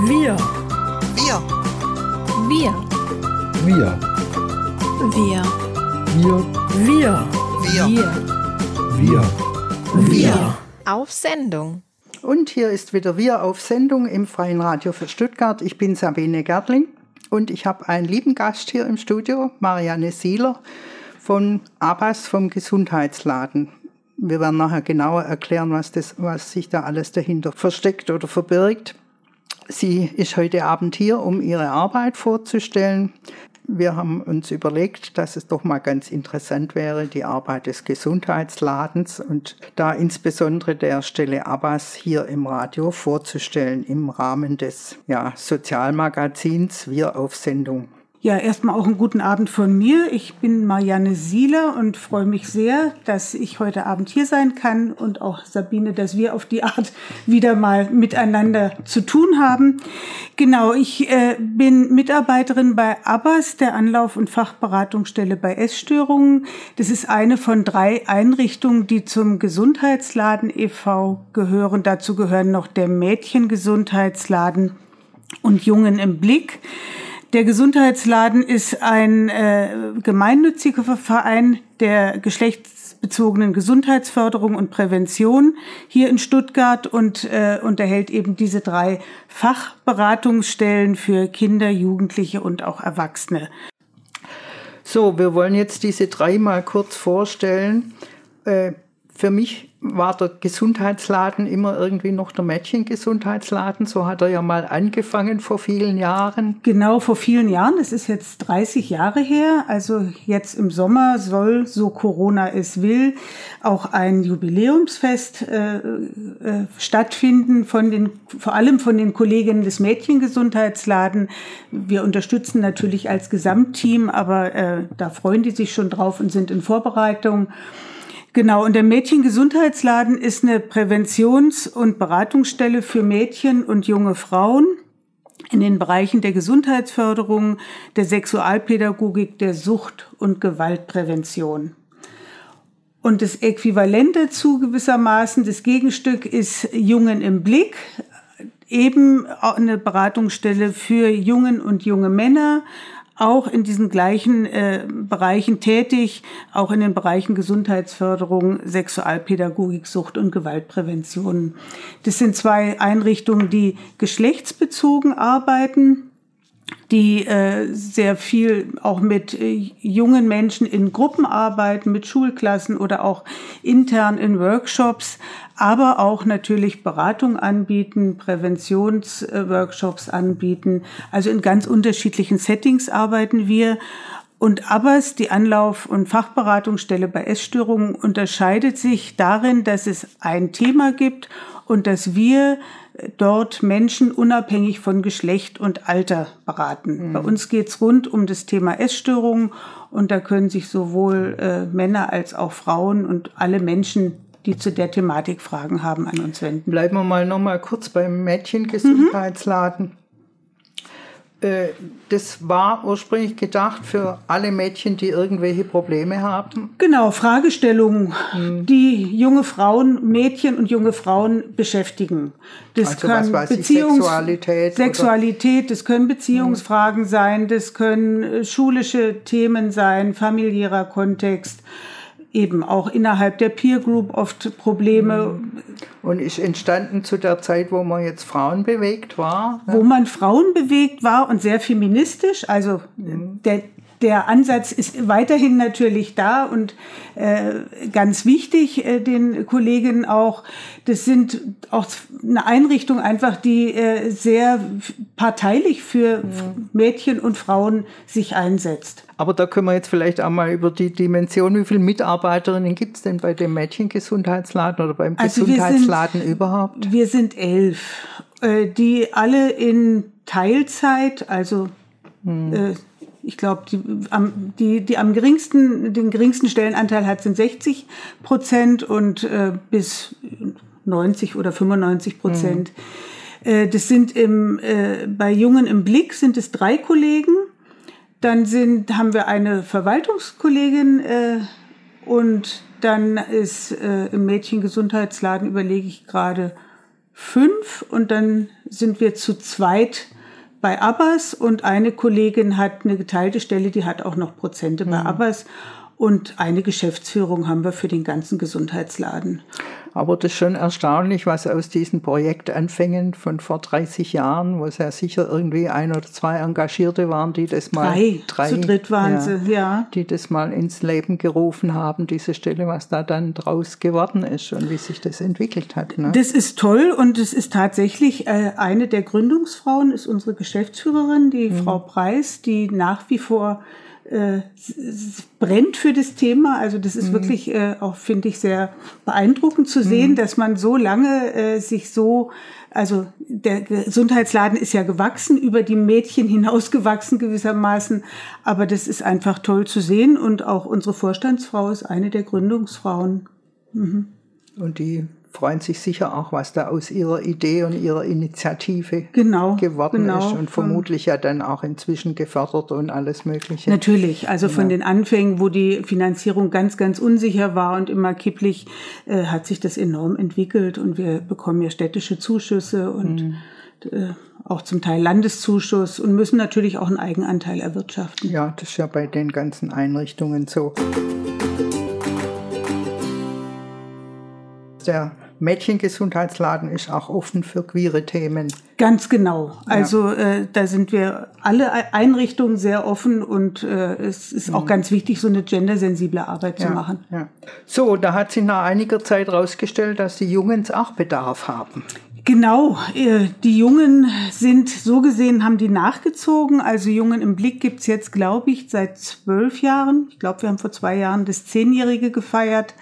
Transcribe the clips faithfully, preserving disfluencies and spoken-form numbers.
Wir. Wir. Wir. Wir. Wir. Wir. Wir. Wir. Wir. Wir. Auf Sendung. Und hier ist wieder Wir auf Sendung im Freien Radio für Stuttgart. Ich bin Sabine Gärtling und ich habe einen lieben Gast hier im Studio, Marianne Sieler von Abbas vom Gesundheitsladen. Wir werden nachher genauer erklären, was, das, was sich da alles dahinter versteckt oder verbirgt. Sie ist heute Abend hier, um ihre Arbeit vorzustellen. Wir haben uns überlegt, dass es doch mal ganz interessant wäre, die Arbeit des Gesundheitsladens und da insbesondere der Stelle Abbas hier im Radio vorzustellen im Rahmen des ja, Sozialmagazins Wir auf Sendung. Ja, erstmal auch einen guten Abend von mir. Ich bin Marianne Sieler und freue mich sehr, dass ich heute Abend hier sein kann und auch Sabine, dass wir auf die Art wieder mal miteinander zu tun haben. Genau, ich äh, bin Mitarbeiterin bei Abbas, der Anlauf- und Fachberatungsstelle bei Essstörungen. Das ist eine von drei Einrichtungen, die zum Gesundheitsladen e V gehören. Dazu gehören noch der Mädchengesundheitsladen und Jungen im Blick. Der Gesundheitsladen ist ein äh, gemeinnütziger Verein der geschlechtsbezogenen Gesundheitsförderung und Prävention hier in Stuttgart und äh, unterhält eben diese drei Fachberatungsstellen für Kinder, Jugendliche und auch Erwachsene. So, wir wollen jetzt diese drei mal kurz vorstellen. Äh, für mich war der Gesundheitsladen immer irgendwie noch der Mädchengesundheitsladen. So hat er ja mal angefangen vor vielen Jahren. Genau, vor vielen Jahren. Das ist jetzt dreißig Jahre her. Also jetzt im Sommer soll, so Corona es will, auch ein Jubiläumsfest äh, äh, stattfinden, von den, vor allem von den Kolleginnen des Mädchengesundheitsladen. Wir unterstützen natürlich als Gesamtteam, aber äh, da freuen die sich schon drauf und sind in Vorbereitung. Genau, und der Mädchengesundheitsladen ist eine Präventions- und Beratungsstelle für Mädchen und junge Frauen in den Bereichen der Gesundheitsförderung, der Sexualpädagogik, der Sucht- und Gewaltprävention. Und das Äquivalent dazu gewissermaßen, das Gegenstück ist Jungen im Blick, eben eine Beratungsstelle für Jungen und junge Männer, auch in diesen gleichen äh, Bereichen tätig, auch in den Bereichen Gesundheitsförderung, Sexualpädagogik, Sucht- und Gewaltprävention. Das sind zwei Einrichtungen, die geschlechtsbezogen arbeiten, die äh, sehr viel auch mit äh, jungen Menschen in Gruppen arbeiten, mit Schulklassen oder auch intern in Workshops, aber auch natürlich Beratung anbieten, Präventionsworkshops anbieten. Also in ganz unterschiedlichen Settings arbeiten wir. Und Abbas, die Anlauf- und Fachberatungsstelle bei Essstörungen, unterscheidet sich darin, dass es ein Thema gibt und dass wir dort Menschen unabhängig von Geschlecht und Alter beraten. Mhm. Bei uns geht's rund um das Thema Essstörungen und da können sich sowohl äh, Männer als auch Frauen und alle Menschen, die zu der Thematik Fragen haben, an uns wenden. Bleiben wir mal noch mal kurz beim Mädchengesundheitsladen. Mhm. Das war ursprünglich gedacht für alle Mädchen, die irgendwelche Probleme haben? Genau, Fragestellungen, hm. die junge Frauen, Mädchen und junge Frauen beschäftigen. Das also kann was weiß ich, Beziehungs- Sexualität? Sexualität, das können Beziehungsfragen hm. sein, das können schulische Themen sein, familiärer Kontext. Eben auch innerhalb der Peer Group oft Probleme. Und ist entstanden zu der Zeit, wo man jetzt Frauen bewegt war? Ne? Wo man Frauen bewegt war und sehr feministisch. Also mhm. der, der Ansatz ist weiterhin natürlich da und äh, ganz wichtig äh, den Kolleginnen auch. Das sind auch eine Einrichtung einfach, die äh, sehr parteilich für mhm. Mädchen und Frauen sich einsetzt. Aber da können wir jetzt vielleicht auch mal über die Dimension, wie viele Mitarbeiterinnen gibt es denn bei dem Mädchengesundheitsladen oder beim also Gesundheitsladen wir sind, überhaupt? Wir sind elf, äh, die alle in Teilzeit, also hm. äh, ich glaube, die, die, die am geringsten, den geringsten Stellenanteil hat, sind sechzig Prozent und äh, bis neunzig oder fünfundneunzig Prozent. Hm. Äh, das sind im, äh, bei Jungen im Blick sind es drei Kollegen. Dann sind, haben wir eine Verwaltungskollegin äh, und dann ist äh, im Mädchengesundheitsladen, überlege ich gerade, fünf und dann sind wir zu zweit bei Abbas und eine Kollegin hat eine geteilte Stelle, die hat auch noch Prozente bei Abbas. Und eine Geschäftsführung haben wir für den ganzen Gesundheitsladen. Aber das ist schon erstaunlich, was aus diesen Projektanfängen von vor dreißig Jahren, wo es ja sicher irgendwie ein oder zwei Engagierte waren, die das mal... Drei, drei zu dritt waren ja, sie, ja. Die das mal ins Leben gerufen haben, diese Stelle, was da dann draus geworden ist und wie sich das entwickelt hat. Ne? Das ist toll und es ist tatsächlich äh, eine der Gründungsfrauen, ist unsere Geschäftsführerin, die mhm. Frau Preis, die nach wie vor... Äh, brennt für das Thema. Also das ist mhm. wirklich äh, auch, finde ich, sehr beeindruckend zu sehen, mhm. dass man so lange äh, sich so, also der Gesundheitsladen ist ja gewachsen, über die Mädchen hinausgewachsen gewissermaßen, aber das ist einfach toll zu sehen und auch unsere Vorstandsfrau ist eine der Gründungsfrauen. Mhm. Und die freuen sich sicher auch, was da aus ihrer Idee und ihrer Initiative genau, geworden genau. ist und vermutlich ja dann auch inzwischen gefördert und alles Mögliche. Natürlich, also von ja. den Anfängen, wo die Finanzierung ganz, ganz unsicher war und immer kipplig, äh, hat sich das enorm entwickelt und wir bekommen ja städtische Zuschüsse und mhm. äh, auch zum Teil Landeszuschuss und müssen natürlich auch einen Eigenanteil erwirtschaften. Ja, das ist ja bei den ganzen Einrichtungen so. Der Mädchengesundheitsladen ist auch offen für queere Themen. Ganz genau. Also ja. äh, da sind wir alle Einrichtungen sehr offen und äh, es ist mhm. auch ganz wichtig, so eine gendersensible Arbeit ja. zu machen. Ja. So, da hat sich nach einiger Zeit herausgestellt, dass die Jungs auch Bedarf haben. Genau, äh, die Jungen sind, so gesehen, haben die nachgezogen. Also Jungen im Blick gibt's jetzt, glaube ich, seit zwölf Jahren. Ich glaube, wir haben vor zwei Jahren das Zehnjährige gefeiert.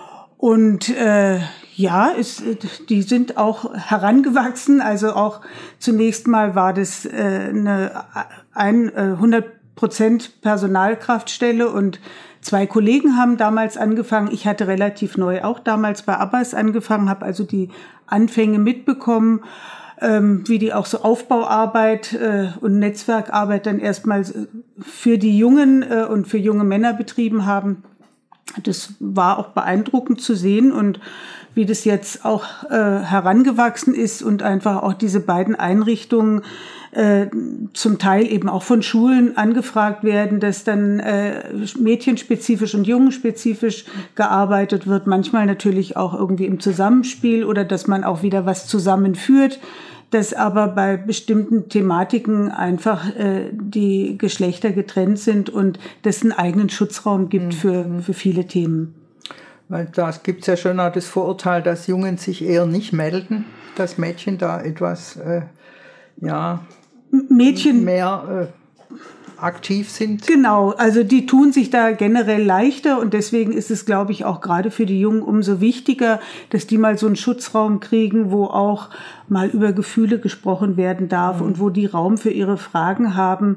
Und äh, ja, es, die sind auch herangewachsen. Also auch zunächst mal war das äh, eine ein, äh, hundert Prozent Personalkraftstelle und zwei Kollegen haben damals angefangen. Ich hatte relativ neu auch damals bei Abbas angefangen, habe also die Anfänge mitbekommen, ähm, wie die auch so Aufbauarbeit äh, und Netzwerkarbeit dann erstmal für die Jungen äh, und für junge Männer betrieben haben. Das war auch beeindruckend zu sehen und wie das jetzt auch äh, herangewachsen ist und einfach auch diese beiden Einrichtungen äh, zum Teil eben auch von Schulen angefragt werden, dass dann äh, mädchenspezifisch und jungenspezifisch gearbeitet wird, manchmal natürlich auch irgendwie im Zusammenspiel oder dass man auch wieder was zusammenführt, dass aber bei bestimmten Thematiken einfach äh, die Geschlechter getrennt sind und das einen eigenen Schutzraum gibt mhm. für, für viele Themen. Weil da gibt es ja schon auch das Vorurteil, dass Jungen sich eher nicht melden, dass Mädchen da etwas äh, ja, Mädchen mehr äh, aktiv sind. Genau, also die tun sich da generell leichter und deswegen ist es, glaube ich, auch gerade für die Jungen umso wichtiger, dass die mal so einen Schutzraum kriegen, wo auch mal über Gefühle gesprochen werden darf mhm. und wo die Raum für ihre Fragen haben.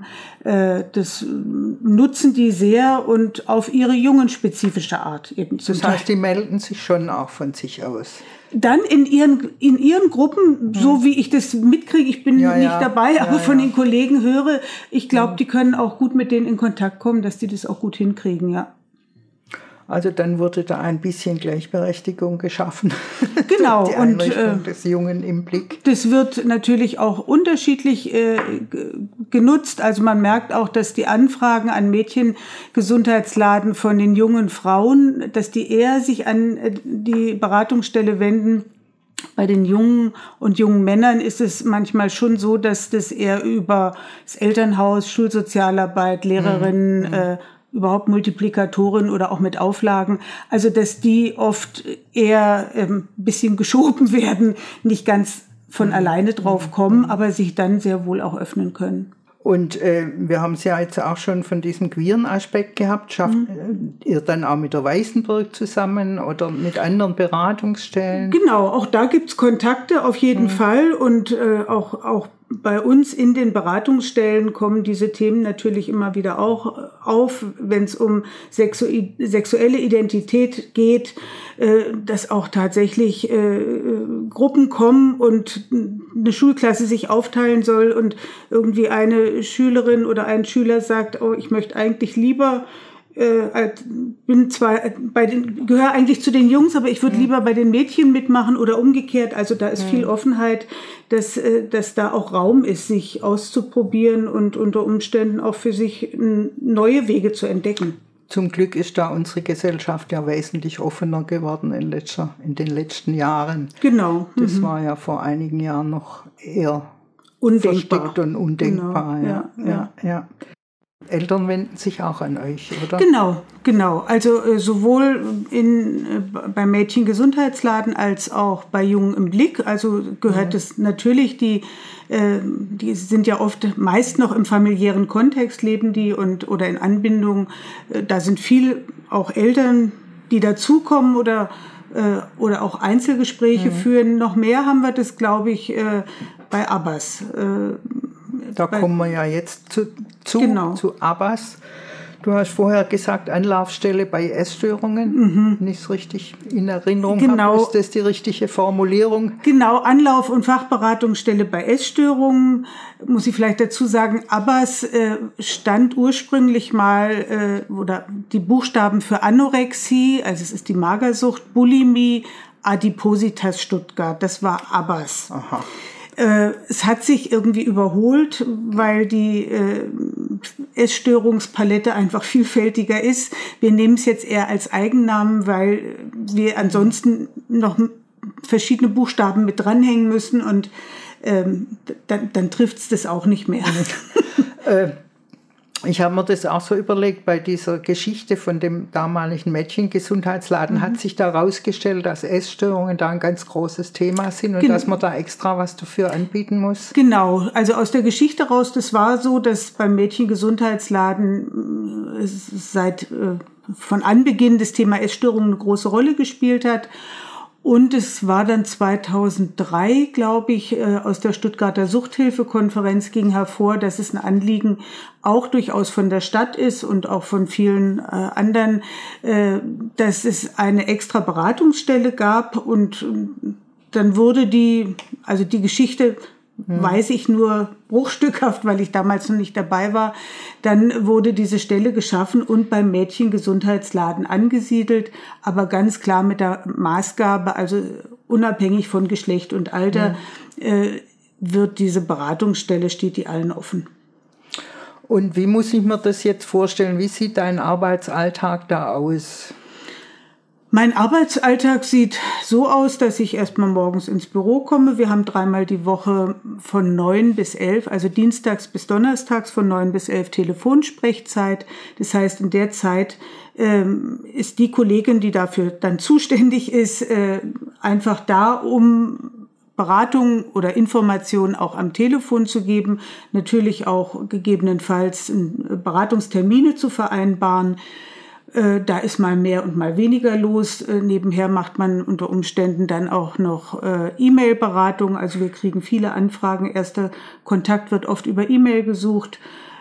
Das nutzen die sehr und auf ihre jungenspezifische Art eben. Das heißt, die melden sich schon auch von sich aus. Dann in ihren, in ihren Gruppen, mhm. so wie ich das mitkriege, ich bin ja, nicht ja. dabei, aber ja, von ja. den Kollegen höre, ich glaube, mhm. die können auch gut mit denen in Kontakt kommen, dass die das auch gut hinkriegen, ja. Also dann wurde da ein bisschen Gleichberechtigung geschaffen. Genau. Die und Einrichtung äh, des Jungen im Blick. Das wird natürlich auch unterschiedlich äh, genutzt. Also man merkt auch, dass die Anfragen an Mädchengesundheitsladen von den jungen Frauen, dass die eher sich an die Beratungsstelle wenden. Bei den Jungen und jungen Männern ist es manchmal schon so, dass das eher über das Elternhaus, Schulsozialarbeit, Lehrerinnen, mhm. äh, überhaupt Multiplikatoren oder auch mit Auflagen, also dass die oft eher ein ähm, bisschen geschoben werden, nicht ganz von mhm. alleine drauf kommen, mhm. aber sich dann sehr wohl auch öffnen können. Und äh, wir haben es ja jetzt auch schon von diesem queeren Aspekt gehabt. Schafft mhm. ihr dann auch mit der Weißenburg zusammen oder mit anderen Beratungsstellen? Genau, auch da gibt's Kontakte auf jeden mhm. Fall und äh, auch, auch bei uns in den Beratungsstellen kommen diese Themen natürlich immer wieder auch auf, wenn es um sexu- sexuelle Identität geht, äh, dass auch tatsächlich äh, Gruppen kommen und eine Schulklasse sich aufteilen soll und irgendwie eine Schülerin oder ein Schüler sagt, oh, ich möchte eigentlich lieber äh, bin zwar bei den, gehöre eigentlich zu den Jungs, aber ich würde mhm. lieber bei den Mädchen mitmachen oder umgekehrt. Also da ist mhm. viel Offenheit, dass, äh, dass da auch Raum ist, sich auszuprobieren und unter Umständen auch für sich neue Wege zu entdecken. Zum Glück ist da unsere Gesellschaft ja wesentlich offener geworden in, letzter, in den letzten Jahren. Genau. Das mhm. war ja vor einigen Jahren noch eher undenkbar. versteckt und undenkbar. Genau. Ja, Ja, ja. Ja, ja. Eltern wenden sich auch an euch, oder? Genau, genau. Also äh, sowohl in, äh, beim Mädchengesundheitsladen als auch bei Jungen im Blick. Also gehört es mhm. natürlich, die, äh, die sind ja oft meist noch im familiären Kontext leben die und oder in Anbindung. Äh, da sind viel auch Eltern, die dazukommen oder äh, oder auch Einzelgespräche mhm. führen. Noch mehr haben wir das, glaube ich, äh, bei Abbas. Äh, Da kommen wir ja jetzt zu, zu, genau. zu Abbas. Du hast vorher gesagt, Anlaufstelle bei Essstörungen. Mhm. Wenn ich es richtig in Erinnerung genau. habe, ist das die richtige Formulierung? Genau, Anlauf- und Fachberatungsstelle bei Essstörungen. Muss ich vielleicht dazu sagen, Abbas äh, stand ursprünglich mal, äh, oder die Buchstaben für Anorexie, also es ist die Magersucht, Bulimie, Adipositas Stuttgart. Das war Abbas. Aha. Es hat sich irgendwie überholt, weil die äh, Essstörungspalette einfach vielfältiger ist. Wir nehmen es jetzt eher als Eigennamen, weil wir ansonsten noch verschiedene Buchstaben mit dranhängen müssen und ähm, dann, dann trifft es das auch nicht mehr. äh, Ich habe mir das auch so überlegt, bei dieser Geschichte von dem damaligen Mädchengesundheitsladen mhm. hat sich da herausgestellt, dass Essstörungen da ein ganz großes Thema sind und Gen- dass man da extra was dafür anbieten muss. Genau, also aus der Geschichte raus, das war so, dass beim Mädchengesundheitsladen äh, seit äh, von Anbeginn das Thema Essstörungen eine große Rolle gespielt hat. Und es war dann zweitausenddrei, glaube ich, aus der Stuttgarter Suchthilfekonferenz ging hervor, dass es ein Anliegen auch durchaus von der Stadt ist und auch von vielen anderen, dass es eine extra Beratungsstelle gab. Und dann wurde die, also die Geschichte Hm. weiß ich nur bruchstückhaft, weil ich damals noch nicht dabei war. Dann wurde diese Stelle geschaffen und beim Mädchengesundheitsladen angesiedelt, aber ganz klar mit der Maßgabe, also unabhängig von Geschlecht und Alter, hm. äh, wird diese Beratungsstelle, steht die allen offen. Und wie muss ich mir das jetzt vorstellen? Wie sieht dein Arbeitsalltag da aus? Mein Arbeitsalltag sieht so aus, dass ich erstmal morgens ins Büro komme. Wir haben dreimal die Woche von neun bis elf, also dienstags bis donnerstags von neun bis elf Telefonsprechzeit. Das heißt, in der Zeit ähm, ist die Kollegin, die dafür dann zuständig ist, äh, einfach da, um Beratung oder Informationen auch am Telefon zu geben, natürlich auch gegebenenfalls Beratungstermine zu vereinbaren. Da ist mal mehr und mal weniger los. Nebenher macht man unter Umständen dann auch noch E-Mail-Beratung. Also wir kriegen viele Anfragen. Erster Kontakt wird oft über E-Mail gesucht,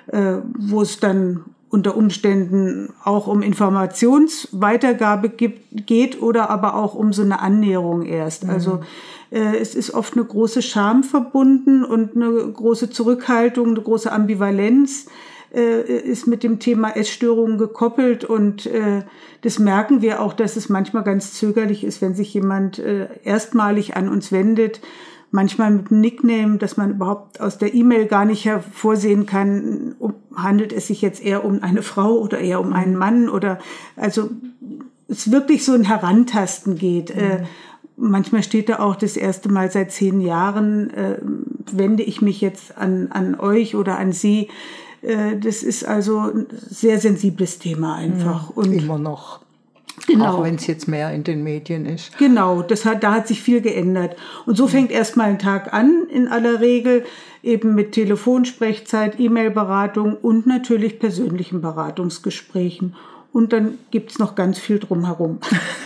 wo es dann unter Umständen auch um Informationsweitergabe gibt, geht oder aber auch um so eine Annäherung erst. Mhm. Also äh, es ist oft eine große Scham verbunden und eine große Zurückhaltung, eine große Ambivalenz ist mit dem Thema Essstörungen gekoppelt und äh, das merken wir auch, dass es manchmal ganz zögerlich ist, wenn sich jemand äh, erstmalig an uns wendet, manchmal mit einem Nickname, dass man überhaupt aus der E-Mail gar nicht hervorsehen kann, um, handelt es sich jetzt eher um eine Frau oder eher um einen Mann oder also es wirklich so ein Herantasten geht. Mhm. Äh, manchmal steht da auch das erste Mal seit zehn Jahren, äh, wende ich mich jetzt an, an euch oder an Sie. Das ist also ein sehr sensibles Thema einfach. Und immer noch. Genau. Auch wenn es jetzt mehr in den Medien ist. Genau, das hat, da hat sich viel geändert. Und so fängt erstmal ein Tag an, in aller Regel, eben mit Telefonsprechzeit, E-Mail-Beratung und natürlich persönlichen Beratungsgesprächen. Und dann gibt's noch ganz viel drumherum.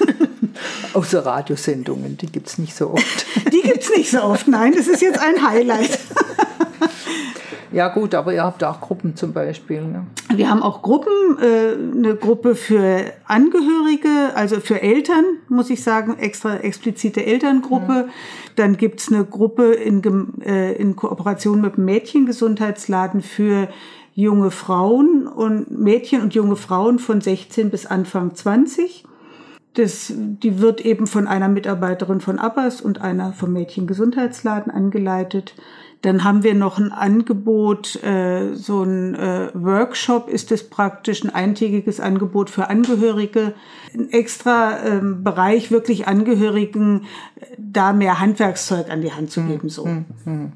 Außer Radiosendungen, die gibt's nicht so oft. Die gibt's nicht so oft, nein, das ist jetzt ein Highlight. Ja gut, aber ihr habt auch Gruppen zum Beispiel. Ne? Wir haben auch Gruppen, äh, eine Gruppe für Angehörige, also für Eltern, muss ich sagen, extra explizite Elterngruppe. Mhm. Dann gibt's eine Gruppe in, äh, in Kooperation mit dem Mädchengesundheitsladen für junge Frauen und Mädchen und junge Frauen von sechzehn bis Anfang zwanzig. Das, die wird eben von einer Mitarbeiterin von Abbas und einer vom Mädchengesundheitsladen angeleitet. Dann haben wir noch ein Angebot, äh, so ein äh, Workshop ist es praktisch, ein eintägiges Angebot für Angehörige. Ein extra ähm, Bereich, wirklich Angehörigen, da mehr Handwerkszeug an die Hand zu geben. So. Hm, hm.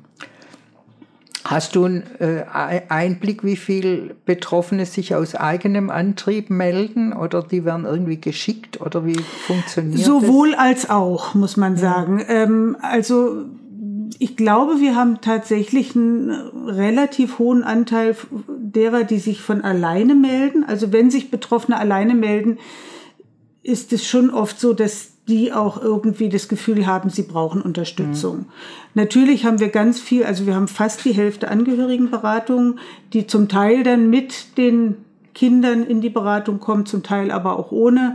Hast du einen äh, Einblick, wie viele Betroffene sich aus eigenem Antrieb melden oder die werden irgendwie geschickt oder wie funktioniert Sowohl das? Sowohl als auch, muss man sagen. Ja. Ähm, also ich glaube, wir haben tatsächlich einen relativ hohen Anteil derer, die sich von alleine melden. Also wenn sich Betroffene alleine melden, ist es schon oft so, dass die auch irgendwie das Gefühl haben, sie brauchen Unterstützung. Mhm. Natürlich haben wir ganz viel, also wir haben fast die Hälfte Angehörigenberatungen, die zum Teil dann mit den Kindern in die Beratung kommen, zum Teil aber auch ohne.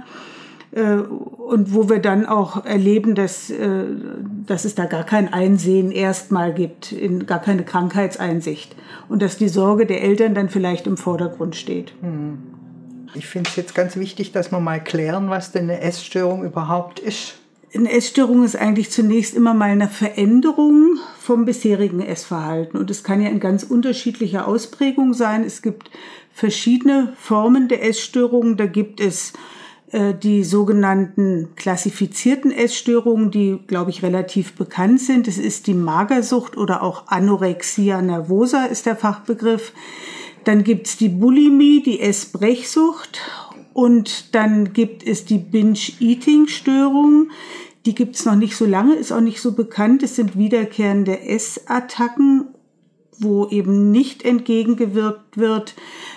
Und wo wir dann auch erleben, dass, dass es da gar kein Einsehen erstmal gibt, gar keine Krankheitseinsicht. Und dass die Sorge der Eltern dann vielleicht im Vordergrund steht. Mhm. Ich finde es jetzt ganz wichtig, dass wir mal klären, was denn eine Essstörung überhaupt ist. Eine Essstörung ist eigentlich zunächst immer mal eine Veränderung vom bisherigen Essverhalten. Und es kann ja in ganz unterschiedlicher Ausprägung sein. Es gibt verschiedene Formen der Essstörungen. Da gibt es äh, die sogenannten klassifizierten Essstörungen, die, glaube ich, relativ bekannt sind. Das ist die Magersucht oder auch Anorexia nervosa ist der Fachbegriff. Dann gibt's die Bulimie, die Essbrechsucht und dann gibt es die Binge-Eating-Störung. Die gibt's noch nicht so lange, ist auch nicht so bekannt. Es sind wiederkehrende Essattacken, wo eben nicht entgegengewirkt wird.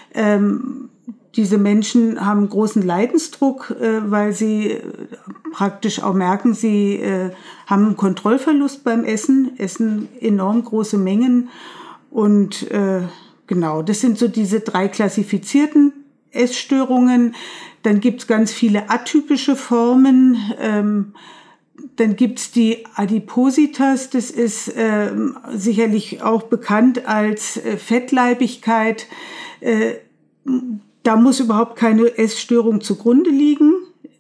Ähm, diese Menschen haben großen Leidensdruck, äh, weil sie praktisch auch merken, sie äh, haben einen Kontrollverlust beim Essen, essen enorm große Mengen und äh, Genau, das sind so diese drei klassifizierten Essstörungen. Dann gibt's ganz viele atypische Formen. Ähm, dann gibt's die Adipositas, das ist ähm, sicherlich auch bekannt als äh, Fettleibigkeit. Äh, da muss überhaupt keine Essstörung zugrunde liegen.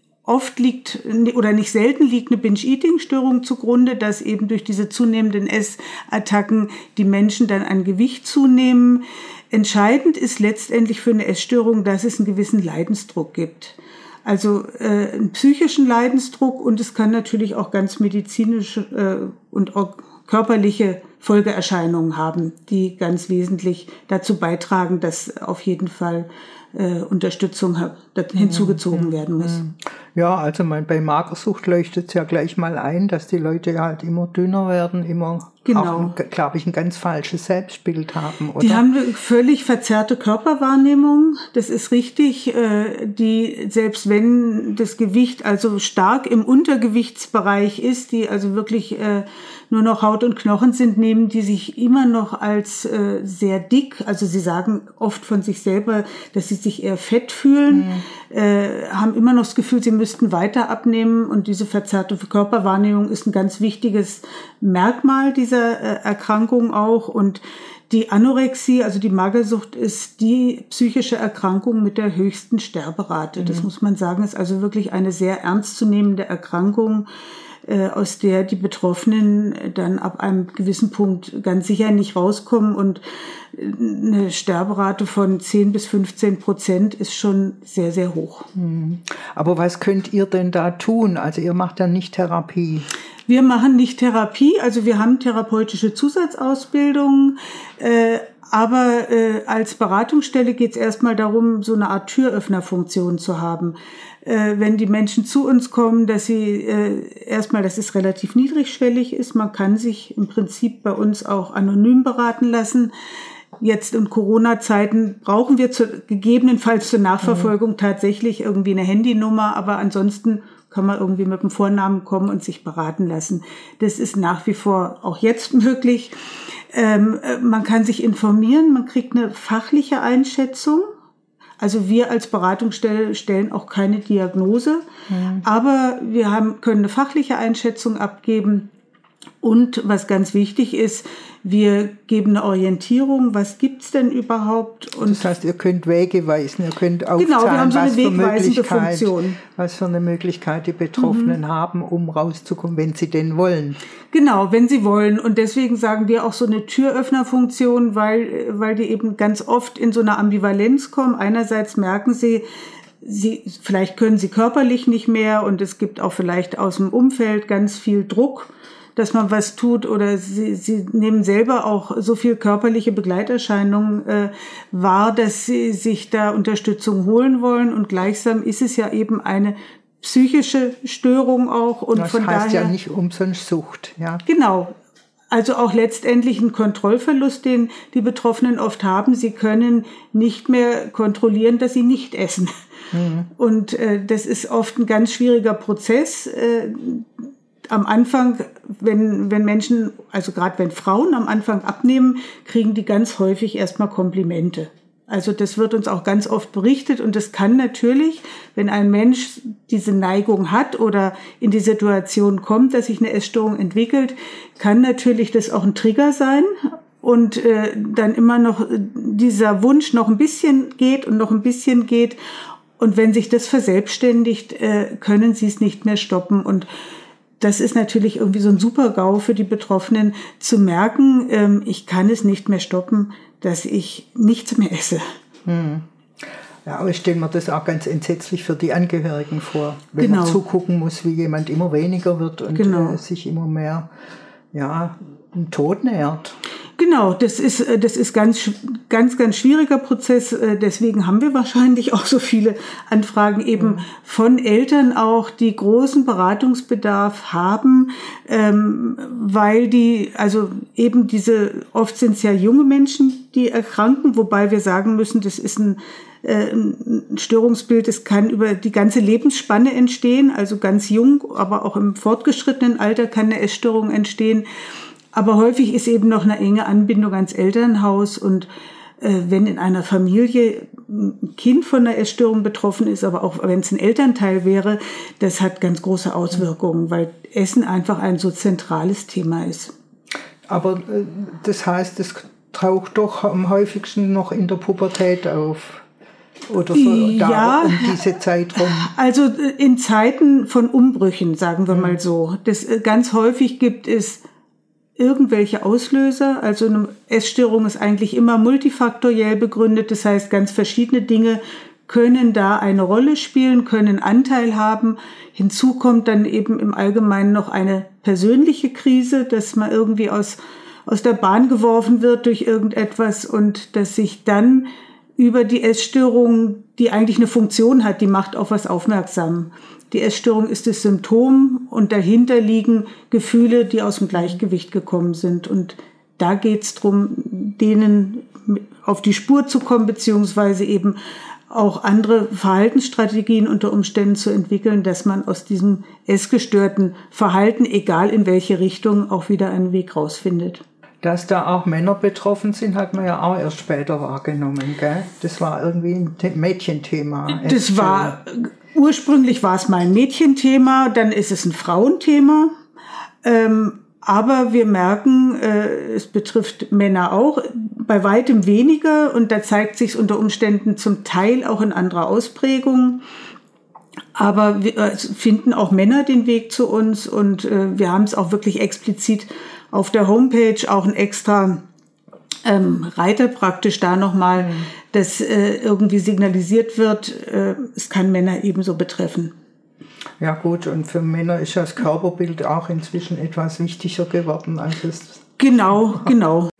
Oft liegt, oder nicht selten liegt eine Binge-Eating-Störung zugrunde, dass eben durch diese zunehmenden Essattacken die Menschen dann an Gewicht zunehmen. Entscheidend ist letztendlich für eine Essstörung, dass es einen gewissen Leidensdruck gibt. Also äh, einen psychischen Leidensdruck und es kann natürlich auch ganz medizinische äh, und auch körperliche Folgeerscheinungen haben, die ganz wesentlich dazu beitragen, dass auf jeden Fall äh, Unterstützung hinzugezogen werden muss. Ja, also mein, bei Magersucht leuchtet es ja gleich mal ein, dass die Leute halt immer dünner werden, immer, genau. glaube ich, ein ganz falsches Selbstbild haben. Oder? Die haben eine völlig verzerrte Körperwahrnehmung, das ist richtig, äh, die selbst wenn das Gewicht also stark im Untergewichtsbereich ist, die also wirklich äh, nur noch Haut und Knochen sind, nehmen die sich immer noch als äh, sehr dick, also sie sagen oft von sich selber, dass sie sich eher fett fühlen, mhm. äh, haben immer noch das Gefühl, sie müssten weiter abnehmen und diese verzerrte Körperwahrnehmung ist ein ganz wichtiges Merkmal dieser äh, Erkrankung auch und die Anorexie, also die Magersucht, ist die psychische Erkrankung mit der höchsten Sterberate. Mhm. Das muss man sagen, ist also wirklich eine sehr ernstzunehmende Erkrankung, aus der die Betroffenen dann ab einem gewissen Punkt ganz sicher nicht rauskommen. Und eine Sterberate von zehn bis fünfzehn Prozent ist schon sehr, sehr hoch. Aber was könnt ihr denn da tun? Also ihr macht ja nicht Therapie. Wir machen nicht Therapie, also wir haben therapeutische Zusatzausbildungen, äh, aber äh, als Beratungsstelle geht es erstmal darum, so eine Art Türöffnerfunktion zu haben. Äh, wenn die Menschen zu uns kommen, dass sie äh, erstmal, dass es relativ niedrigschwellig ist, man kann sich im Prinzip bei uns auch anonym beraten lassen. Jetzt in Corona-Zeiten brauchen wir zu, gegebenenfalls zur Nachverfolgung mhm. tatsächlich irgendwie eine Handynummer, aber ansonsten kann man irgendwie mit dem Vornamen kommen und sich beraten lassen. Das ist nach wie vor auch jetzt möglich. Ähm, man kann sich informieren, man kriegt eine fachliche Einschätzung. Also wir als Beratungsstelle stellen auch keine Diagnose, mhm. aber wir haben, können eine fachliche Einschätzung abgeben. Und was ganz wichtig ist, wir geben eine Orientierung, was gibt es denn überhaupt? Und das heißt, ihr könnt Wege weisen, ihr könnt aufzeigen, genau, wir haben so eine was, für wegweisende Funktion. was für eine Möglichkeit die Betroffenen mhm. haben, um rauszukommen, wenn sie denn wollen. Genau, wenn sie wollen. Und deswegen sagen wir auch so eine Türöffnerfunktion, weil, weil die eben ganz oft in so einer Ambivalenz kommen. Einerseits merken sie, Sie, vielleicht können sie körperlich nicht mehr und es gibt auch vielleicht aus dem Umfeld ganz viel Druck, dass man was tut, oder sie, sie nehmen selber auch so viel körperliche Begleiterscheinungen äh, wahr, dass sie sich da Unterstützung holen wollen, und gleichsam ist es ja eben eine psychische Störung auch, und das von heißt daher ja nicht umsonst Sucht, ja. Genau. Also auch letztendlich ein Kontrollverlust, den die Betroffenen oft haben. Sie können nicht mehr kontrollieren, dass sie nicht essen. Mhm. Und äh, das ist oft ein ganz schwieriger Prozess. Äh, am Anfang, wenn, wenn Menschen, also gerade wenn Frauen am Anfang abnehmen, kriegen die ganz häufig erstmal Komplimente. Also das wird uns auch ganz oft berichtet, und das kann natürlich, wenn ein Mensch diese Neigung hat oder in die Situation kommt, dass sich eine Essstörung entwickelt, kann natürlich das auch ein Trigger sein, und äh, dann immer noch dieser Wunsch noch ein bisschen geht und noch ein bisschen geht, und wenn sich das verselbstständigt, äh, können sie es nicht mehr stoppen. Und das ist natürlich irgendwie so ein Super-GAU für die Betroffenen, zu merken, ähm, ich kann es nicht mehr stoppen, dass ich nichts mehr esse. Hm. Ja, aber ich stelle mir das auch ganz entsetzlich für die Angehörigen vor, wenn genau. man zugucken muss, wie jemand immer weniger wird und genau. äh, sich immer mehr ja, im Tod nähert. Genau, das ist, das ist ganz, ganz, ganz schwieriger Prozess. Deswegen haben wir wahrscheinlich auch so viele Anfragen eben mhm. von Eltern auch, die großen Beratungsbedarf haben, ähm, weil die, also eben diese, oft sind es ja junge Menschen, die erkranken, wobei wir sagen müssen, das ist ein, äh, ein Störungsbild, das kann über die ganze Lebensspanne entstehen, also ganz jung, aber auch im fortgeschrittenen Alter kann eine Essstörung entstehen. Aber häufig ist eben noch eine enge Anbindung ans Elternhaus, und äh, wenn in einer Familie ein Kind von einer Essstörung betroffen ist, aber auch wenn es ein Elternteil wäre, das hat ganz große Auswirkungen, weil Essen einfach ein so zentrales Thema ist. Aber äh, das heißt, es taucht doch am häufigsten noch in der Pubertät auf. Oder so, ja, da um diese Zeit rum. Also in Zeiten von Umbrüchen, sagen wir mhm. mal so. Das ganz häufig gibt es irgendwelche Auslöser. Also eine Essstörung ist eigentlich immer multifaktoriell begründet. Das heißt, ganz verschiedene Dinge können da eine Rolle spielen, können Anteil haben. Hinzu kommt dann eben im Allgemeinen noch eine persönliche Krise, dass man irgendwie aus, aus der Bahn geworfen wird durch irgendetwas, und dass sich dann über die Essstörung, die eigentlich eine Funktion hat, die macht auf was aufmerksam. Die Essstörung ist das Symptom, und dahinter liegen Gefühle, die aus dem Gleichgewicht gekommen sind. Und da geht es darum, denen auf die Spur zu kommen, beziehungsweise eben auch andere Verhaltensstrategien unter Umständen zu entwickeln, dass man aus diesem essgestörten Verhalten, egal in welche Richtung, auch wieder einen Weg rausfindet. Dass da auch Männer betroffen sind, hat man ja auch erst später wahrgenommen, gell? Das war irgendwie ein Mädchenthema. Das war, ursprünglich war es mal ein Mädchenthema, dann ist es ein Frauenthema. Ähm, aber wir merken, äh, es betrifft Männer auch, bei weitem weniger, und da zeigt sich es unter Umständen zum Teil auch in anderer Ausprägung. Aber wir äh, finden auch Männer den Weg zu uns, und äh, wir haben es auch wirklich explizit auf der Homepage, auch ein extra ähm, Reiter praktisch da nochmal, mhm. dass äh, irgendwie signalisiert wird, äh, es kann Männer ebenso betreffen. Ja gut, und für Männer ist das Körperbild auch inzwischen etwas wichtiger geworden als es... Genau, genau.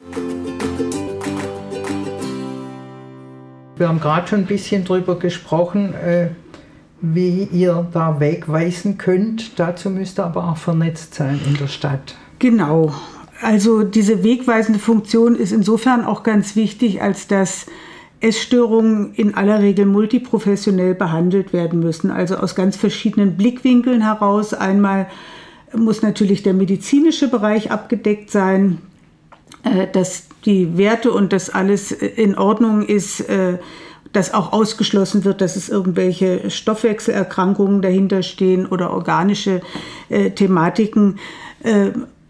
Wir haben gerade schon ein bisschen drüber gesprochen, äh, wie ihr da wegweisen könnt. Dazu müsst ihr aber auch vernetzt sein in der Stadt. Genau. Also diese wegweisende Funktion ist insofern auch ganz wichtig, als dass Essstörungen in aller Regel multiprofessionell behandelt werden müssen, also aus ganz verschiedenen Blickwinkeln heraus. Einmal muss natürlich der medizinische Bereich abgedeckt sein, dass die Werte und das alles in Ordnung ist, dass auch ausgeschlossen wird, dass es irgendwelche Stoffwechselerkrankungen dahinter stehen oder organische Thematiken.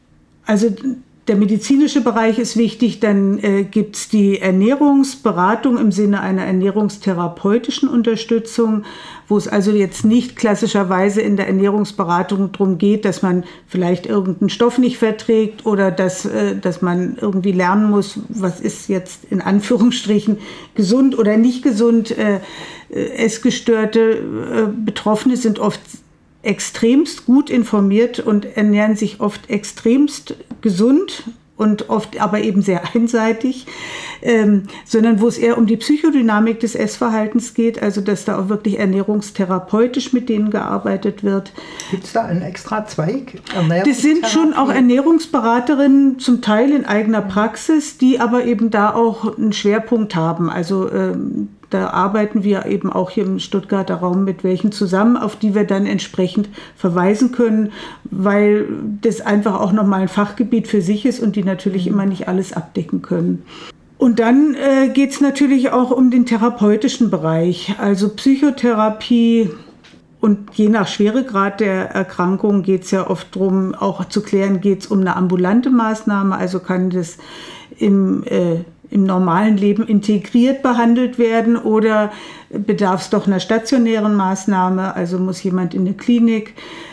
also der medizinische Bereich ist wichtig, dann äh, gibt es die Ernährungsberatung im Sinne einer ernährungstherapeutischen Unterstützung, wo es also jetzt nicht klassischerweise in der Ernährungsberatung darum geht, dass man vielleicht irgendeinen Stoff nicht verträgt oder dass, äh, dass man irgendwie lernen muss, was ist jetzt in Anführungsstrichen gesund oder nicht gesund. Äh, Essgestörte äh, Betroffene sind oft extremst gut informiert und ernähren sich oft extremst gesund und oft aber eben sehr einseitig, ähm, sondern wo es eher um die Psychodynamik des Essverhaltens geht, also dass da auch wirklich ernährungstherapeutisch mit denen gearbeitet wird. Gibt es da einen extra Zweig? Das sind schon auch Ernährungsberaterinnen, zum Teil in eigener Praxis, die aber eben da auch einen Schwerpunkt haben. Also ähm, da arbeiten wir eben auch hier im Stuttgarter Raum mit welchen zusammen, auf die wir dann entsprechend verweisen können, weil das einfach auch nochmal ein Fachgebiet für sich ist und die natürlich immer nicht alles abdecken können. Und dann äh, geht es natürlich auch um den therapeutischen Bereich, also Psychotherapie. Und je nach Schweregrad der Erkrankung geht es ja oft darum, auch zu klären, geht es um eine ambulante Maßnahme, also kann das im äh, im normalen Leben integriert behandelt werden oder bedarf es doch einer stationären Maßnahme, also muss jemand in eine Klinik.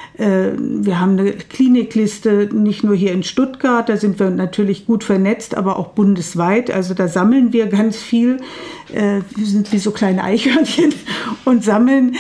Wir haben eine Klinikliste, nicht nur hier in Stuttgart, da sind wir natürlich gut vernetzt, aber auch bundesweit, also da sammeln wir ganz viel. Wir sind wie so kleine Eichhörnchen und sammeln.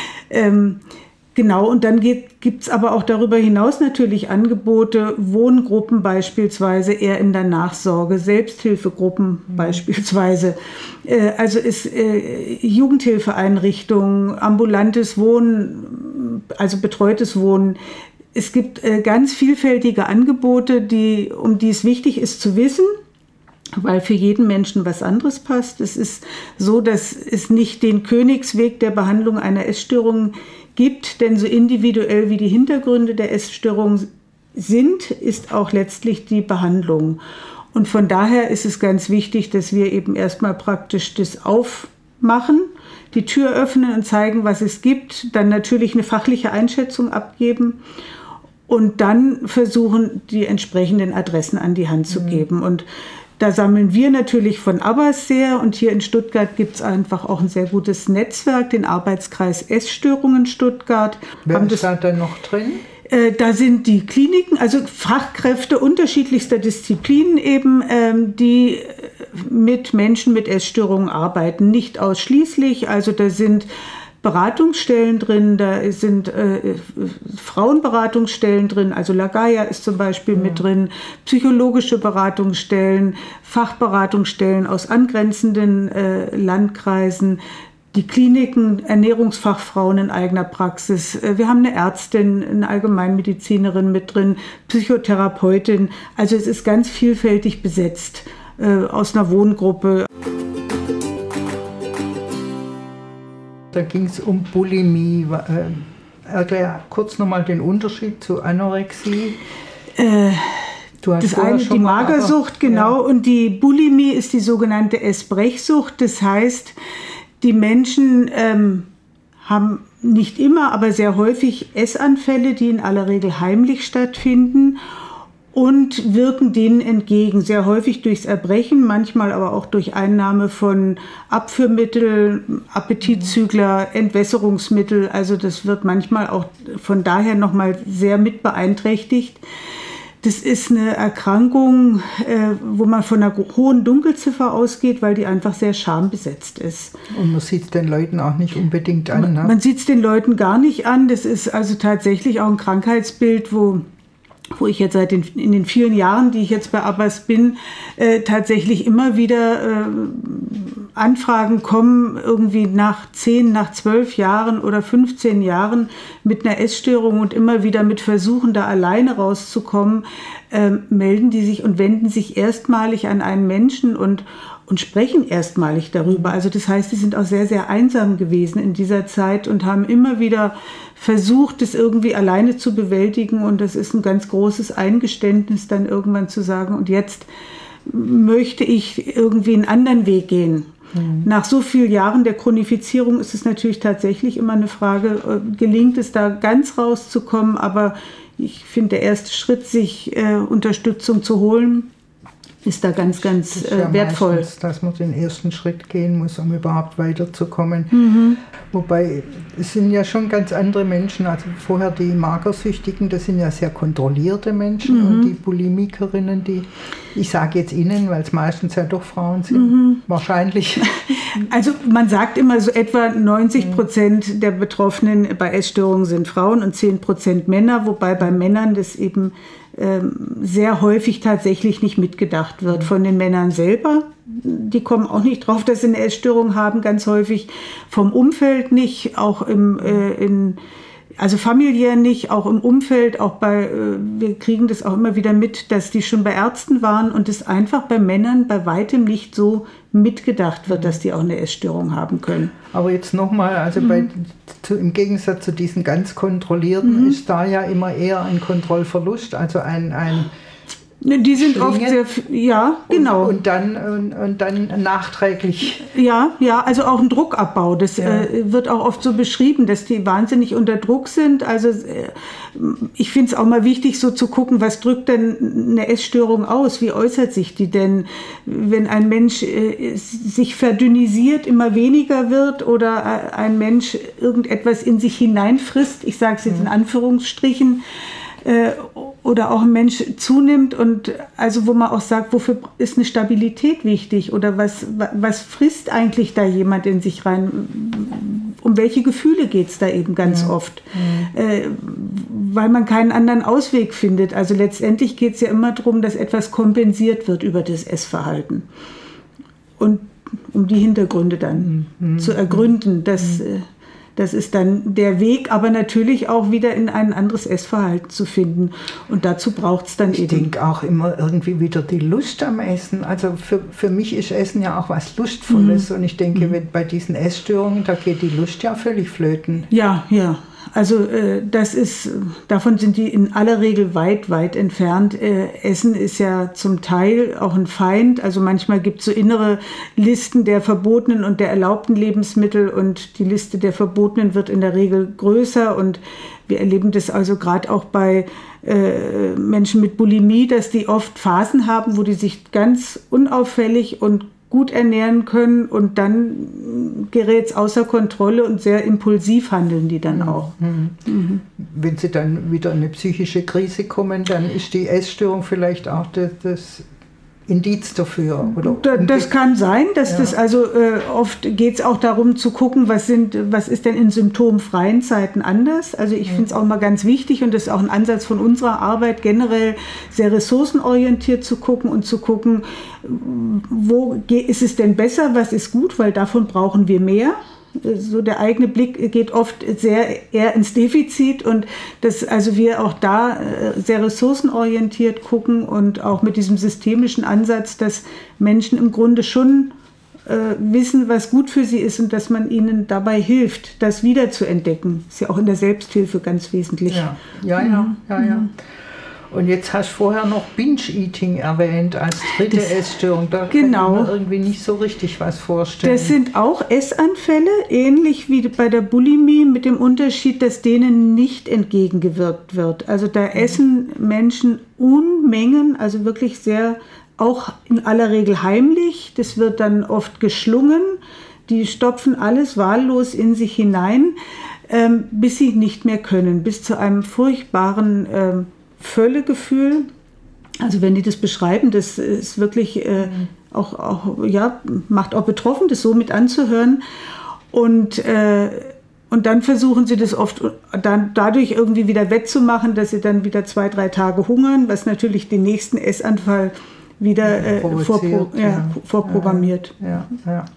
Genau, und dann gibt es aber auch darüber hinaus natürlich Angebote, Wohngruppen beispielsweise, eher in der Nachsorge, Selbsthilfegruppen beispielsweise. Äh, also ist äh, Jugendhilfeeinrichtungen, ambulantes Wohnen, also betreutes Wohnen. Es gibt äh, ganz vielfältige Angebote, die, um die es wichtig ist zu wissen, weil für jeden Menschen was anderes passt. Es ist so, dass es nicht den Königsweg der Behandlung einer Essstörung gibt, denn so individuell wie die Hintergründe der Essstörung sind, ist auch letztlich die Behandlung. Und von daher ist es ganz wichtig, dass wir eben erstmal praktisch das aufmachen, die Tür öffnen und zeigen, was es gibt, dann natürlich eine fachliche Einschätzung abgeben und dann versuchen, die entsprechenden Adressen an die Hand zu mhm. geben. Und da sammeln wir natürlich von Abbas sehr und hier in Stuttgart gibt es einfach auch ein sehr gutes Netzwerk, den Arbeitskreis Essstörungen Stuttgart. Wer ist da denn noch drin? Äh, da sind die Kliniken, also Fachkräfte unterschiedlichster Disziplinen eben, ähm, die mit Menschen mit Essstörungen arbeiten. Nicht ausschließlich, also da sind Beratungsstellen drin, da sind äh, Frauenberatungsstellen drin, also Lagaya ist zum Beispiel ja. mit drin, psychologische Beratungsstellen, Fachberatungsstellen aus angrenzenden äh, Landkreisen, die Kliniken, Ernährungsfachfrauen in eigener Praxis. Wir haben eine Ärztin, eine Allgemeinmedizinerin mit drin, Psychotherapeutin, also es ist ganz vielfältig besetzt äh, aus einer Wohngruppe. Da ging es um Bulimie. Erklär kurz nochmal den Unterschied zu Anorexie. Äh, das eine die Magersucht, aber, genau, ja. Und die Bulimie ist die sogenannte Essbrechsucht. Das heißt, die Menschen ähm, haben nicht immer, aber sehr häufig Essanfälle, die in aller Regel heimlich stattfinden und wirken denen entgegen, sehr häufig durchs Erbrechen, manchmal aber auch durch Einnahme von Abführmitteln, Appetitzügler, Entwässerungsmittel. Also das wird manchmal auch von daher nochmal sehr mit beeinträchtigt. Das ist eine Erkrankung, äh, wo man von einer hohen Dunkelziffer ausgeht, weil die einfach sehr schambesetzt ist. Und man sieht es den Leuten auch nicht unbedingt an. Ne? Man, man sieht es den Leuten gar nicht an. Das ist also tatsächlich auch ein Krankheitsbild, wo wo ich jetzt seit den, in den vielen Jahren, die ich jetzt bei Abbas bin, äh, tatsächlich immer wieder äh, Anfragen kommen, irgendwie nach zehn, nach zwölf Jahren oder fünfzehn Jahren mit einer Essstörung und immer wieder mit Versuchen, da alleine rauszukommen, äh, melden die sich und wenden sich erstmalig an einen Menschen und und sprechen erstmalig darüber. Also das heißt, sie sind auch sehr, sehr einsam gewesen in dieser Zeit und haben immer wieder versucht, das irgendwie alleine zu bewältigen. Und das ist ein ganz großes Eingeständnis, dann irgendwann zu sagen, und jetzt möchte ich irgendwie einen anderen Weg gehen. Mhm. Nach so vielen Jahren der Chronifizierung ist es natürlich tatsächlich immer eine Frage, gelingt es da ganz rauszukommen, aber ich finde, der erste Schritt, sich äh, Unterstützung zu holen, ist da ganz, ganz äh, ja wertvoll. Meistens, dass man den ersten Schritt gehen muss, um überhaupt weiterzukommen. Mhm. Wobei, es sind ja schon ganz andere Menschen. Also vorher die Magersüchtigen, das sind ja sehr kontrollierte Menschen. Mhm. Und die Bulimikerinnen, die, ich sage jetzt Ihnen, weil es meistens ja doch Frauen sind, mhm. wahrscheinlich. Also man sagt immer, so etwa neunzig Prozent mhm. der Betroffenen bei Essstörungen sind Frauen und zehn Prozent Männer, wobei bei Männern das eben sehr häufig tatsächlich nicht mitgedacht wird von den Männern selber. Die kommen auch nicht drauf, dass sie eine Essstörung haben, ganz häufig vom Umfeld nicht, auch im, äh, in, also familiär nicht, auch im Umfeld, auch bei, äh, wir kriegen das auch immer wieder mit, dass die schon bei Ärzten waren und es einfach bei Männern bei weitem nicht so mitgedacht wird, dass die auch eine Essstörung haben können. Aber jetzt nochmal, also mhm. bei, zu, im Gegensatz zu diesen ganz Kontrollierten mhm. ist da ja immer eher ein Kontrollverlust, also ein, ein Die sind oft sehr, ja, genau. Und, und, dann, und, und dann nachträglich. Ja, ja, also auch ein Druckabbau. Das ja. äh, wird auch oft so beschrieben, dass die wahnsinnig unter Druck sind. Also äh, ich finde es auch mal wichtig, so zu gucken, was drückt denn eine Essstörung aus? Wie äußert sich die denn? Wenn ein Mensch äh, sich verdünnisiert, immer weniger wird oder äh, ein Mensch irgendetwas in sich hineinfrisst, ich sage es jetzt in Anführungsstrichen, oder auch ein Mensch zunimmt und also wo man auch sagt, wofür ist eine Stabilität wichtig oder was, was frisst eigentlich da jemand in sich rein? Um welche Gefühle geht es da eben ganz ja. oft? Ja. Äh, weil man keinen anderen Ausweg findet. Also letztendlich geht es ja immer darum, dass etwas kompensiert wird über das Essverhalten. Und um die Hintergründe dann mhm. zu ergründen, dass... Mhm. Das ist dann der Weg, aber natürlich auch wieder in ein anderes Essverhalten zu finden. Und dazu braucht es dann ich eben... Ich denke auch immer irgendwie wieder die Lust am Essen. Also für, für mich ist Essen ja auch was Lustvolles. Mhm. Und ich denke, wenn bei diesen Essstörungen, da geht die Lust ja völlig flöten. Ja, ja. Also äh, das ist, davon sind die in aller Regel weit, weit entfernt. Äh, Essen ist ja zum Teil auch ein Feind. Also manchmal gibt es so innere Listen der verbotenen und der erlaubten Lebensmittel und die Liste der verbotenen wird in der Regel größer. Und wir erleben das also gerade auch bei äh, Menschen mit Bulimie, dass die oft Phasen haben, wo die sich ganz unauffällig und gut ernähren können und dann gerät es außer Kontrolle und sehr impulsiv handeln die dann auch. Mhm. Mhm. Wenn sie dann wieder in eine psychische Krise kommen, dann ist die Essstörung vielleicht auch das, das Indiz dafür. Oder da, das kann sein, dass ja. das also äh, oft geht es auch darum zu gucken, was sind, was ist denn in symptomfreien Zeiten anders. Also ich mhm. finde es auch mal ganz wichtig und das ist auch ein Ansatz von unserer Arbeit, generell sehr ressourcenorientiert zu gucken und zu gucken, wo ist es denn besser, was ist gut, weil davon brauchen wir mehr. So der eigene Blick geht oft sehr eher ins Defizit und dass also wir auch da sehr ressourcenorientiert gucken und auch mit diesem systemischen Ansatz, dass Menschen im Grunde schon äh, wissen, was gut für sie ist und dass man ihnen dabei hilft, das wiederzuentdecken. Ist ja auch in der Selbsthilfe ganz wesentlich. Ja, ja, ja, ja. ja. Und jetzt hast du vorher noch Binge-Eating erwähnt als dritte das, Essstörung. Da genau. kann ich mir irgendwie nicht so richtig was vorstellen. Das sind auch Essanfälle, ähnlich wie bei der Bulimie, mit dem Unterschied, dass denen nicht entgegengewirkt wird. Also da essen Menschen Unmengen, also wirklich sehr, auch in aller Regel heimlich. Das wird dann oft geschlungen. Die stopfen alles wahllos in sich hinein, ähm, bis sie nicht mehr können, bis zu einem furchtbaren ähm, Völlegefühl, also wenn die das beschreiben, das ist wirklich äh, auch, auch, ja, macht auch betroffen, das so mit anzuhören. Und, äh, und dann versuchen sie das oft dann dadurch irgendwie wieder wettzumachen, dass sie dann wieder zwei, drei Tage hungern, was natürlich den nächsten Essanfall wieder äh, vorpro- ja, ja. vorprogrammiert. Ja, ja, ja.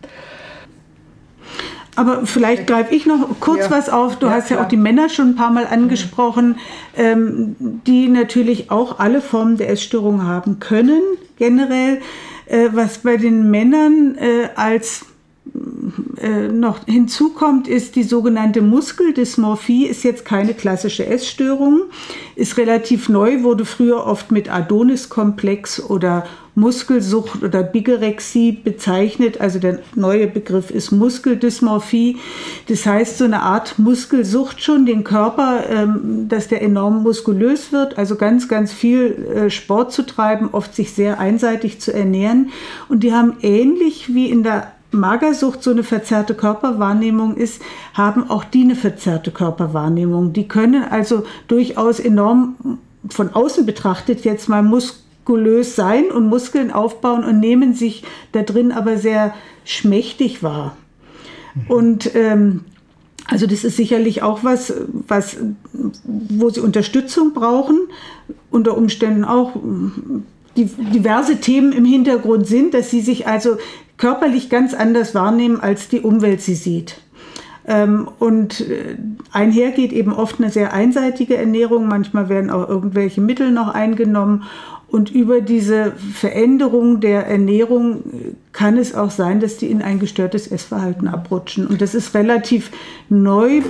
Aber vielleicht greife ich noch kurz ja. was auf. Du ja, hast ja klar. auch die Männer schon ein paar Mal angesprochen, ähm, die natürlich auch alle Formen der Essstörung haben können, generell. Äh, was bei den Männern äh, als äh, noch hinzukommt, ist die sogenannte Muskeldysmorphie, ist jetzt keine klassische Essstörung, ist relativ neu, wurde früher oft mit Adonis-Komplex oder Muskelsucht oder Bigorexie bezeichnet. Also der neue Begriff ist Muskeldysmorphie. Das heißt, so eine Art Muskelsucht schon, den Körper, ähm, dass der enorm muskulös wird, also ganz, ganz viel äh, Sport zu treiben, oft sich sehr einseitig zu ernähren. Und die haben ähnlich wie in der Magersucht so eine verzerrte Körperwahrnehmung ist, haben auch die eine verzerrte Körperwahrnehmung. Die können also durchaus enorm von außen betrachtet jetzt mal muskulös muskulös sein und Muskeln aufbauen und nehmen sich da drin aber sehr schmächtig wahr. Mhm. Und ähm, also das ist sicherlich auch was, was, wo sie Unterstützung brauchen, unter Umständen auch die, diverse Themen im Hintergrund sind, dass sie sich also körperlich ganz anders wahrnehmen, als die Umwelt sie sieht. Und einher geht eben oft eine sehr einseitige Ernährung, manchmal werden auch irgendwelche Mittel noch eingenommen. Und über diese Veränderung der Ernährung kann es auch sein, dass die in ein gestörtes Essverhalten abrutschen. Und das ist relativ neu.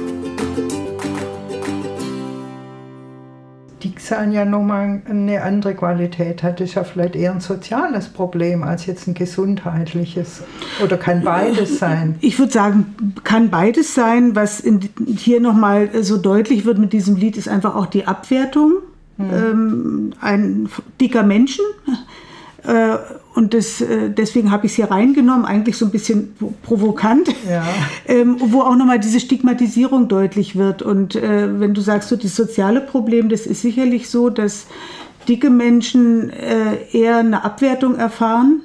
Die sahen ja nochmal eine andere Qualität hat. Das ist ja vielleicht eher ein soziales Problem als jetzt ein gesundheitliches. Oder kann beides sein? Ich würde sagen, kann beides sein. Was in, hier nochmal so deutlich wird mit diesem Lied, ist einfach auch die Abwertung. Mhm. Ein dicker Menschen. Und das, deswegen habe ich es hier reingenommen, eigentlich so ein bisschen provokant, ja. Wo auch nochmal diese Stigmatisierung deutlich wird. Und wenn du sagst, so das soziale Problem, das ist sicherlich so, dass dicke Menschen eher eine Abwertung erfahren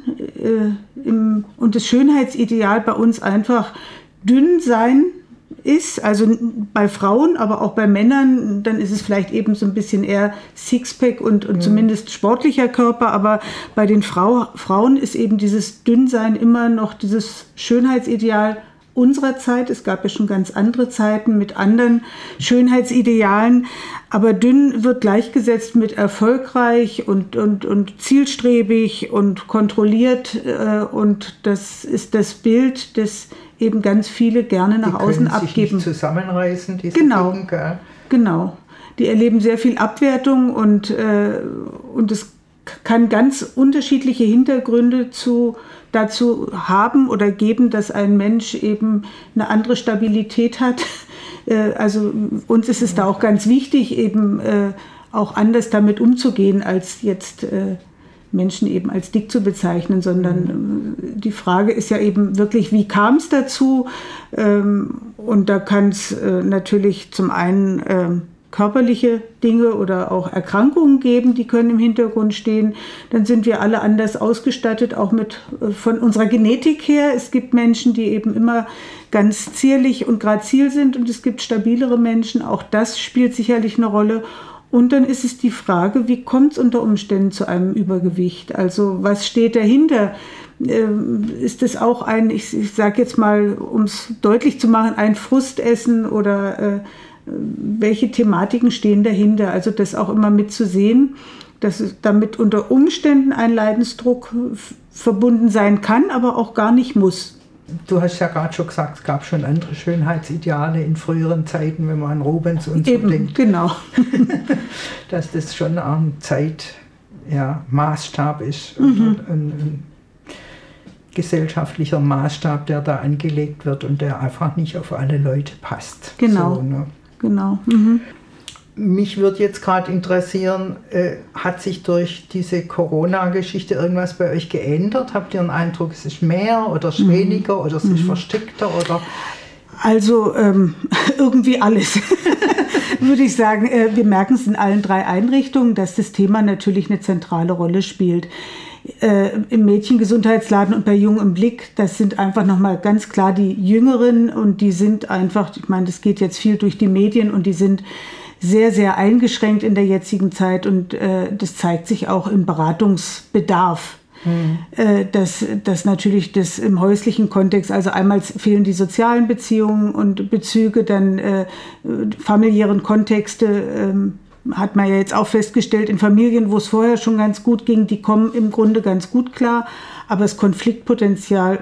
und das Schönheitsideal bei uns einfach dünn sein ist, also bei Frauen, aber auch bei Männern, dann ist es vielleicht eben so ein bisschen eher Sixpack und, und mhm. zumindest sportlicher Körper, aber bei den Frau, Frauen ist eben dieses Dünnsein immer noch dieses Schönheitsideal unserer Zeit. Es gab ja schon ganz andere Zeiten mit anderen Schönheitsidealen, aber dünn wird gleichgesetzt mit erfolgreich und, und, und zielstrebig und kontrolliert, und das ist das Bild, das eben ganz viele gerne nach die außen können sich abgeben. Nicht zusammenreißen, diese genau, Dinge, gell? Genau. Die erleben sehr viel Abwertung und, äh, und es kann ganz unterschiedliche Hintergründe zu, dazu haben oder geben, dass ein Mensch eben eine andere Stabilität hat. Äh, also uns ist es da auch ganz wichtig, eben äh, auch anders damit umzugehen, als jetzt äh, Menschen eben als dick zu bezeichnen, sondern mhm. die Frage ist ja eben wirklich, wie kam es dazu? Ähm, und da kann es äh, natürlich zum einen äh, körperliche Dinge oder auch Erkrankungen geben, die können im Hintergrund stehen. Dann sind wir alle anders ausgestattet, auch mit äh, von unserer Genetik her. Es gibt Menschen, die eben immer ganz zierlich und grazil sind, und es gibt stabilere Menschen. Auch das spielt sicherlich eine Rolle. Und dann ist es die Frage, wie kommt es unter Umständen zu einem Übergewicht? Also was steht dahinter? Ähm, ist es auch ein, ich, ich sage jetzt mal, um es deutlich zu machen, ein Frustessen oder äh, welche Thematiken stehen dahinter? Also das auch immer mitzusehen, dass es damit unter Umständen ein Leidensdruck f- verbunden sein kann, aber auch gar nicht muss. Du hast ja gerade schon gesagt, es gab schon andere Schönheitsideale in früheren Zeiten, wenn man an Rubens und so Eben, denkt. Genau. Dass das schon ein Zeit, ja, Maßstab ist, mhm. ein, ein, ein gesellschaftlicher Maßstab, der da angelegt wird und der einfach nicht auf alle Leute passt. Genau, so, ne? genau. Mhm. Mich würde jetzt gerade interessieren, äh, hat sich durch diese Corona-Geschichte irgendwas bei euch geändert? Habt ihr den Eindruck, es ist mehr oder es ist weniger oder es ist mhm. versteckter? Oder? Also ähm, irgendwie alles, würde ich sagen. Äh, wir merken es in allen drei Einrichtungen, dass das Thema natürlich eine zentrale Rolle spielt. Äh, im Mädchengesundheitsladen und bei Jung im Blick, das sind einfach nochmal ganz klar die Jüngeren, und die sind einfach, ich meine, das geht jetzt viel durch die Medien, und die sind sehr, sehr eingeschränkt in der jetzigen Zeit, und äh, das zeigt sich auch im Beratungsbedarf. Mhm. Äh, dass, dass natürlich das im häuslichen Kontext, also einmal fehlen die sozialen Beziehungen und Bezüge, dann äh, familiären Kontexte, äh, hat man ja jetzt auch festgestellt, in Familien, wo es vorher schon ganz gut ging, die kommen im Grunde ganz gut klar, aber das Konfliktpotenzial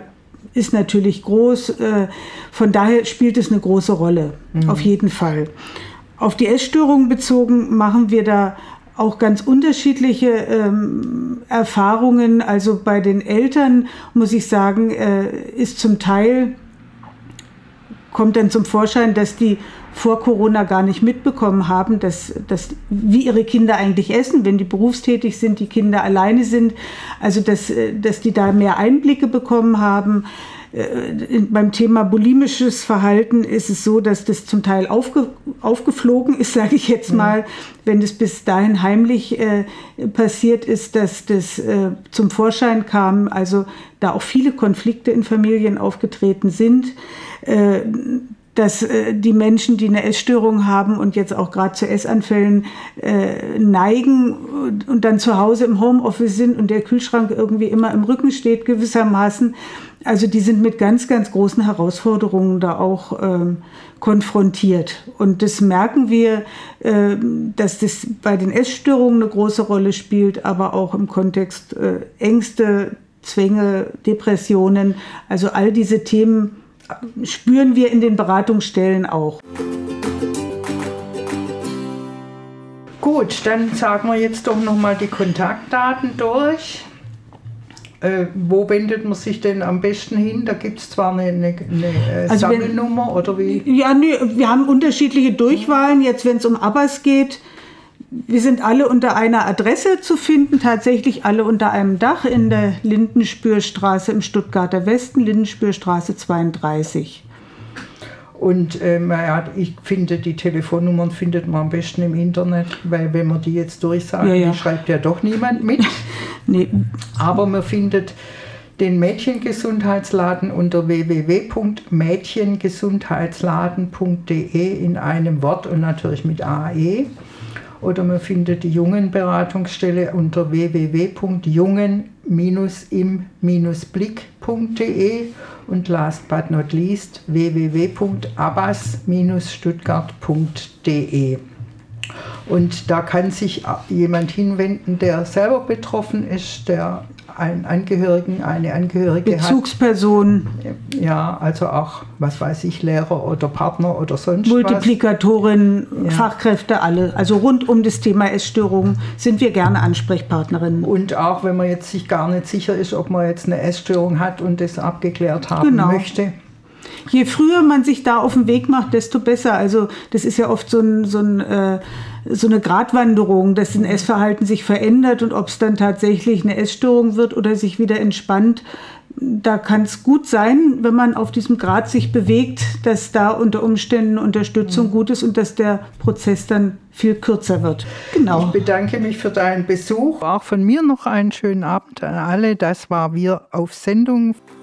ist natürlich groß. Von daher spielt es eine große Rolle, mhm. auf jeden Fall. Auf die Essstörungen bezogen machen wir da auch ganz unterschiedliche ähm, Erfahrungen. Also bei den Eltern, muss ich sagen, äh, ist zum Teil, kommt dann zum Vorschein, dass die vor Corona gar nicht mitbekommen haben, dass, dass, wie ihre Kinder eigentlich essen, wenn die berufstätig sind, die Kinder alleine sind. Also dass, dass die da mehr Einblicke bekommen haben. Beim Thema bulimisches Verhalten ist es so, dass das zum Teil aufge, aufgeflogen ist, sage ich jetzt mal, ja. Wenn es bis dahin heimlich äh, passiert ist, dass das äh, zum Vorschein kam, also da auch viele Konflikte in Familien aufgetreten sind, äh, dass äh, die Menschen, die eine Essstörung haben und jetzt auch gerade zu Essanfällen äh, neigen und, und dann zu Hause im Homeoffice sind und der Kühlschrank irgendwie immer im Rücken steht gewissermaßen. Also die sind mit ganz, ganz großen Herausforderungen da auch ähm, konfrontiert. Und das merken wir, äh, dass das bei den Essstörungen eine große Rolle spielt, aber auch im Kontext äh, Ängste, Zwänge, Depressionen. Also all diese Themen spüren wir in den Beratungsstellen auch. Gut, dann sagen wir jetzt doch nochmal die Kontaktdaten durch. Äh, wo wendet man sich denn am besten hin? Da gibt es zwar eine, eine, eine also Sammelnummer wenn, oder wie? Ja, nee, wir haben unterschiedliche Durchwahlen. Jetzt, wenn es um Abbas geht, wir sind alle unter einer Adresse zu finden, tatsächlich alle unter einem Dach in der Lindenspürstraße im Stuttgarter Westen, Lindenspürstraße zweiunddreißig. Und ähm, ja, ich finde, die Telefonnummern findet man am besten im Internet, weil wenn man die jetzt durchsagt, ja, ja. die schreibt ja doch niemand mit. Nee. Aber man findet den Mädchengesundheitsladen unter w w w punkt mädchengesundheitsladen punkt d e in einem Wort und natürlich mit A E. Oder man findet die Jungenberatungsstelle unter w w w punkt jungen im blick punkt d e und last but not least w w w punkt abbas stuttgart punkt d e. Und da kann sich jemand hinwenden, der selber betroffen ist, der einen Angehörigen, eine Angehörige Bezugsperson. hat. Ja, also auch, was weiß ich, Lehrer oder Partner oder sonst Multiplikatorin, was. Ja. Fachkräfte, alle. Also rund um das Thema Essstörung sind wir gerne Ansprechpartnerinnen. Und auch, wenn man jetzt sich gar nicht sicher ist, ob man jetzt eine Essstörung hat und das abgeklärt haben genau. möchte. Je früher man sich da auf den Weg macht, desto besser. Also das ist ja oft so, ein, so, ein, äh, so eine Gratwanderung, dass ein Essverhalten sich verändert und ob es dann tatsächlich eine Essstörung wird oder sich wieder entspannt. Da kann es gut sein, wenn man auf diesem Grat sich bewegt, dass da unter Umständen Unterstützung mhm. gut ist und dass der Prozess dann viel kürzer wird. Genau. Ich bedanke mich für deinen Besuch. Auch von mir noch einen schönen Abend an alle. Das war Wir auf Sendung.